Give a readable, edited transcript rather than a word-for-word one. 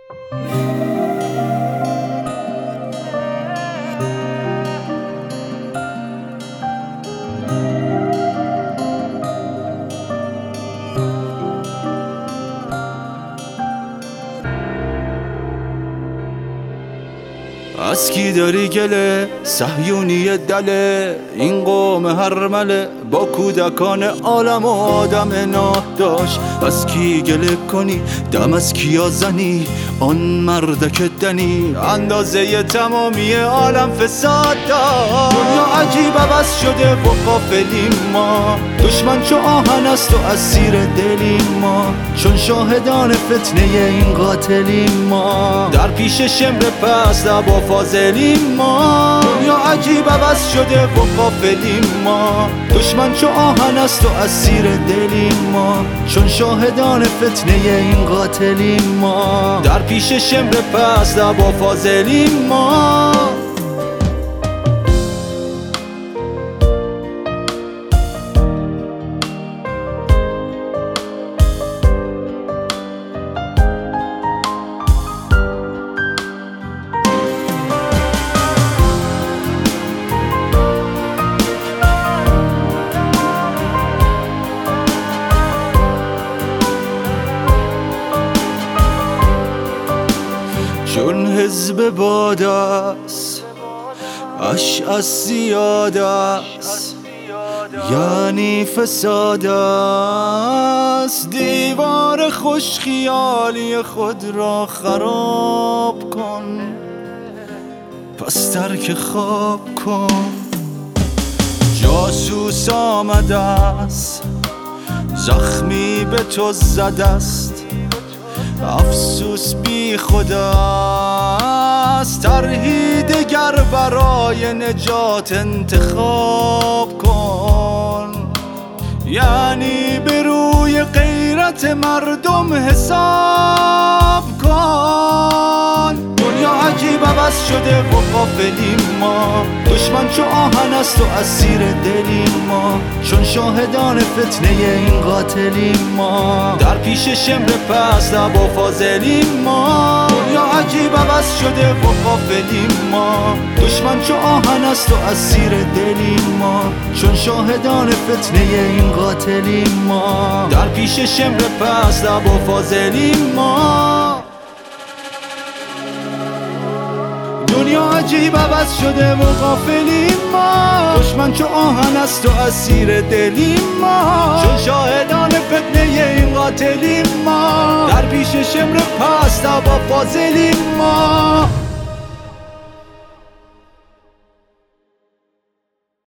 از کی داری گله؟ صهیونی دله، این قوم هرمله با کودکان عالم و آدم ناداش. از کی گله کنی؟ دم از کیا زنی؟ آن مردک دنی اندازه تمامی عالم فساد داشت. دنیا عجیب عوض شده و غافلیم ما، دشمن چو آهن است و اسیر دلیم ما، چون شاهدان فتنه این قاتلیم ما، در پیش شمر پس با فاضلیم ما. دنیا عجیب عوض شده و غافلیم ما، دشمن چو آهن است و اسیر دلیم ما، چون شاهدان فتنه این قاتلیم ما، در پیش شمر پس با فاضلیم ما. چون حزب باد است اشعث زیاد است، یعنی فساد است. دیوار خوش خیالی خود را خراب کن، پس ترک خواب کن. جاسوس آمده است، زخمی به تو زده است، افسوس بی خداست. طرحی دگر برای نجات انتخاب کن، یعنی به روی غیرت مردم حساب کن. دنیا عجیب عوض شده و غافلیم ما، دشمن چو آهن است و اسیر دلیم ما، چون شاهدان فتنه این قاتلیم ما، در پیش شمر پس با فاضلیم ما. دنیا عجیب عوض شده و غافلیم ما، دشمن چو آهن است و اسیر دلیم ما، چون شاهدان فتنه این قاتلیم ما، در پیش شمر پس با فاضلیم ما. دنیا عجیب عوض شده و غافلیم ما، دشمن چو آهن است و اسیر دلیم ما، چون شاهدان فتنه این قاتلیم ما، در پیش شمر پست با فاضلیم ما.